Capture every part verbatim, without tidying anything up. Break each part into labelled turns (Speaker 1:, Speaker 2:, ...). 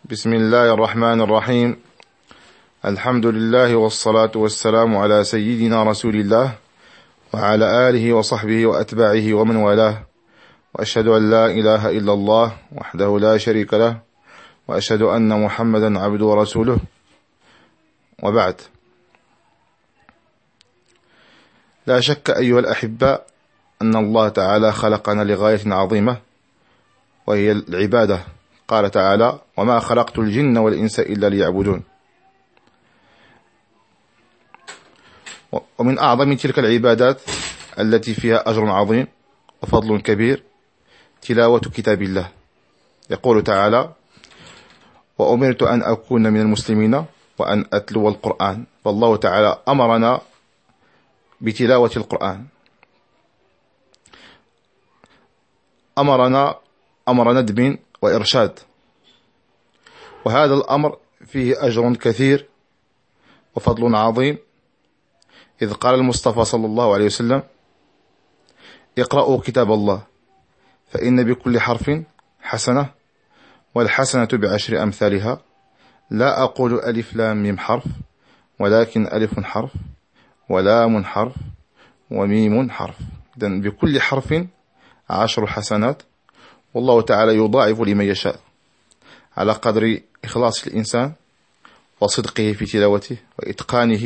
Speaker 1: بسم الله الرحمن الرحيم. الحمد لله والصلاة والسلام على سيدنا رسول الله وعلى آله وصحبه وأتباعه ومن والاه، وأشهد أن لا إله إلا الله وحده لا شريك له، وأشهد أن محمدا عبده ورسوله، وبعد. لا شك أيها الأحباء أن الله تعالى خلقنا لغاية عظيمة، وهي العبادة. قال تعالى: وما خلقت الجن والإنس إلا ليعبدون. ومن أعظم تلك العبادات التي فيها أجر عظيم وفضل كبير تلاوة كتاب الله. يقول تعالى: وأمرت أن أكون من المسلمين وأن أتلو القرآن. فالله تعالى أمرنا بتلاوة القرآن، أمرنا أمر ندب وإرشاد، وهذا الأمر فيه أجر كثير وفضل عظيم، إذ قال المصطفى صلى الله عليه وسلم: اقرأوا كتاب الله فإن بكل حرف حسنة، والحسنة بعشر أمثالها. لا أقول ألف لام ميم حرف، ولكن ألف حرف ولام حرف وميم حرف. إذن بكل حرف عشر حسنات، والله تعالى يضاعف لمن يشاء على قدر إخلاص الإنسان وصدقه في تلاوته وإتقانه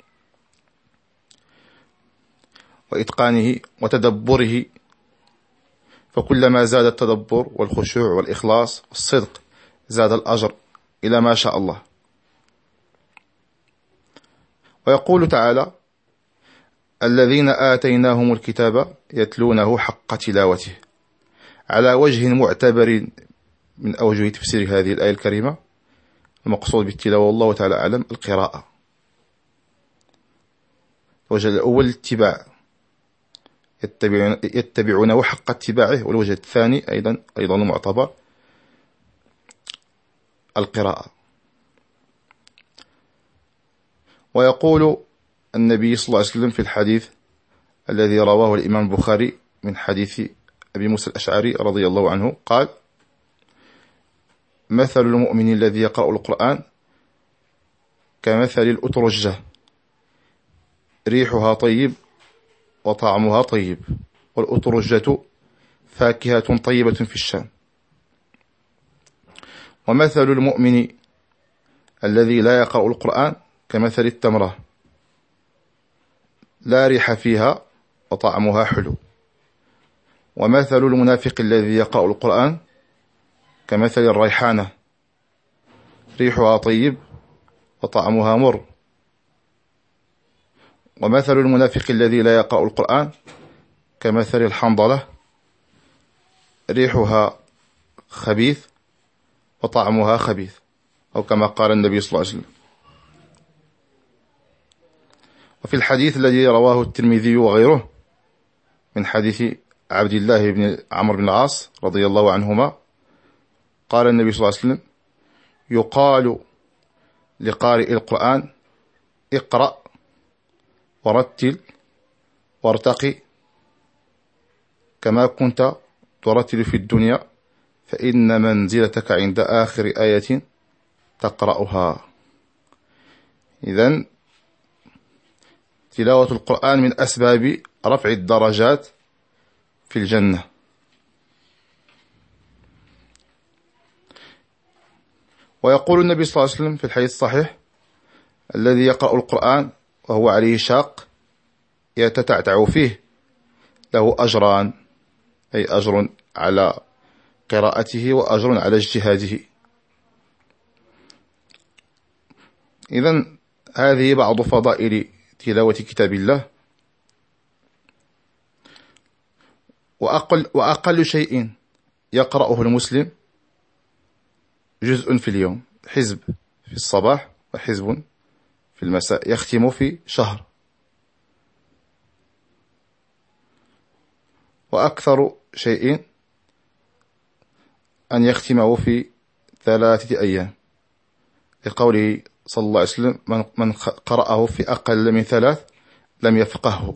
Speaker 1: وإتقانه وتدبره. فكلما زاد التدبر والخشوع والإخلاص والصدق زاد الأجر إلى ما شاء الله. ويقول تعالى: الذين آتيناهم الكتاب يتلونه حق تلاوته، على وجه معتبر من أوجه تفسير هذه الآية الكريمة. المقصود بالتلاوة والله تعالى أعلم القراءة. الوجه الأول الاتباع، يتبعون يتبعونه حق اتباعه، والوجه الثاني أيضا أيضا معتبر القراءة. ويقول النبي صلى الله عليه وسلم في الحديث الذي رواه الإمام البخاري من حديث أبي موسى الأشعري رضي الله عنه قال: مثل المؤمن الذي يقرأ القرآن كمثل الأترجة، ريحها طيب وطعمها طيب، والأترجة فاكهة طيبة في الشام. ومثل المؤمن الذي لا يقرأ القرآن كمثل التمرة، لا ريح فيها وطعمها حلو. ومثل المنافق الذي يقرأ القرآن كمثل الريحانة، ريحها طيب وطعمها مر. ومثل المنافق الذي لا يقرأ القرآن كمثل الحنظلة، ريحها خبيث وطعمها خبيث، أو كما قال النبي صلى الله عليه وسلم. وفي الحديث الذي رواه الترمذي وغيره من حديث عبد الله بن عمرو بن العاص رضي الله عنهما قال النبي صلى الله عليه وسلم: يقال لقارئ القرآن: اقرأ ورتل وارتقي كما كنت ترتل في الدنيا، فإن منزلتك عند آخر آية تقرأها. إذن تلاوة القرآن من أسباب رفع الدرجات في الجنة. ويقول النبي صلى الله عليه وسلم في الحديث الصحيح: الذي يقرأ القرآن وهو عليه شاق يتتعتع فيه له أجران، أي أجر على قراءته وأجر على اجتهاده. إذن هذه بعض فضائل تلاوة كتاب الله. وأقل, وأقل شيء يقرأه المسلم جزء في اليوم، حزب في الصباح وحزب في المساء، يختم في شهر. وأكثر شيء أن يختمه في ثلاثة أيام، لقوله صلى الله عليه وسلم: من, من قرأه في أقل من ثلاث لم يفقهه.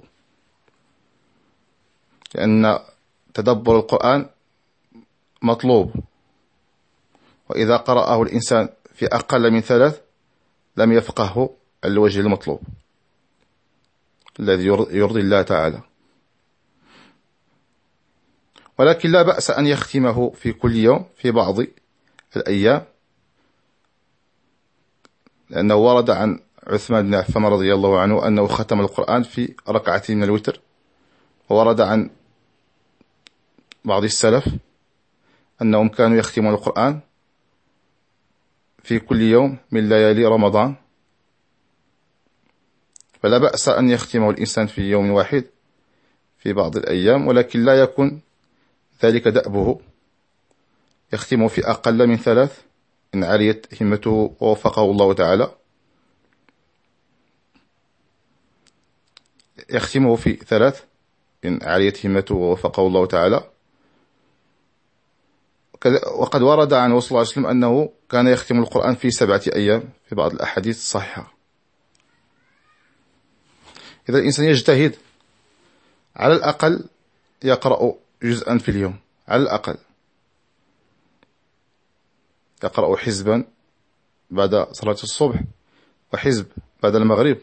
Speaker 1: لأن تدبر القرآن مطلوب وإذا قرأه الإنسان في أقل من ثلاث لم يفقهه على الوجه المطلوب الذي يرضي الله تعالى. ولكن لا بأس أن يختمه في كل يوم في بعض الأيام، لأنه ورد عن عثمان بن عفان رضي الله عنه أنه ختم القرآن في ركعة من الوتر، وورد عن بعض السلف أنهم كانوا يختمون القرآن في كل يوم من ليالي رمضان. فلا بأس أن يختمه الإنسان في يوم واحد في بعض الأيام، ولكن لا يكون ذلك دأبه، يختمه في أقل من ثلاث إن عليت همته ووفقه الله تعالى، يختمه في ثلاث إن عليت همته ووفقه الله تعالى. وقد ورد عن رسول الله صلى الله عليه وسلم أنه كان يختم القرآن في سبعة أيام في بعض الأحاديث الصحيحة. إذا الإنسان يجتهد على الأقل يقرأ جزءا في اليوم، على الأقل يقرأ حزبا بعد صلاة الصبح وحزب بعد المغرب،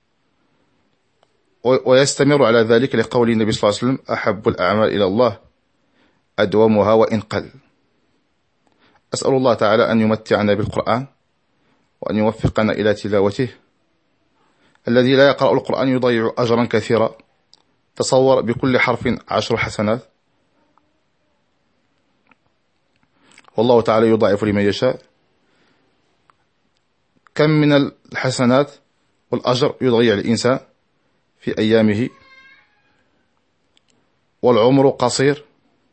Speaker 1: ويستمر على ذلك لقول النبي صلى الله عليه وسلم: أحب الأعمال إلى الله أدومها وإن قل. أسأل الله تعالى أن يمتعنا بالقرآن وأن يوفقنا إلى تلاوته. الذي لا يقرأ القرآن يضيع أجرا كثيرا، تصور بكل حرف عشر حسنات، والله تعالى يضاعف لمن يشاء. كم من الحسنات والأجر يضيع الإنسان في أيامه، والعمر قصير،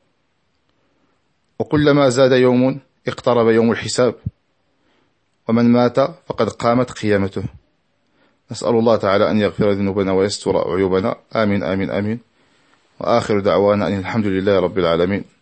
Speaker 1: وكلما زاد يوم اقترب يوم الحساب، ومن مات فقد قامت قيامته. نسأل الله تعالى أن يغفر ذنوبنا ويستر عيوبنا، آمين آمين آمين. وآخر دعوانا أن الحمد لله رب العالمين.